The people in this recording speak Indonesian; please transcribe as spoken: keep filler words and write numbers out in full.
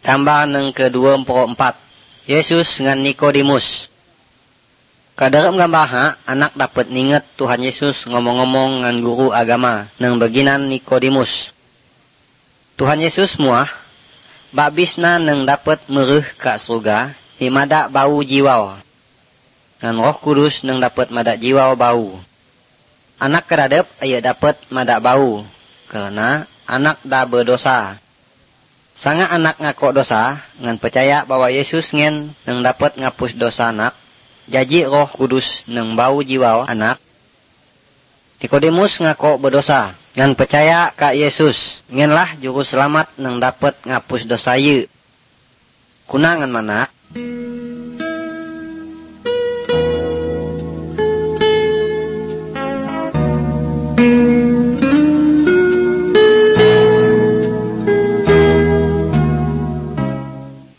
Gambar yang kedua puluh empat. Yesus dengan Nikodemus. Kadarep gambar ha, anak dapat ninget Tuhan Yesus ngomong-ngomong dengan guru agama nang beginan Nikodemus. Tuhan Yesus muah, babisna nang dapat mereh ka surga, himada bau jiwa. Ngan Roh Kudus nang dapat madak jiwa bau. Anak kadarep aya dapat madak bau, karena anak dah berdosa. Sanga anak ngako dosa, ngan percaya bahwa Yesus ngen nang dapat ngapus dosa anak, jaji Roh Kudus nang bau jiwa anak. Nikodemus ngako berdosa, ngan percaya ka Yesus, ngenlah juru selamat nang dapat ngapus dosa ye. Kunangan mana?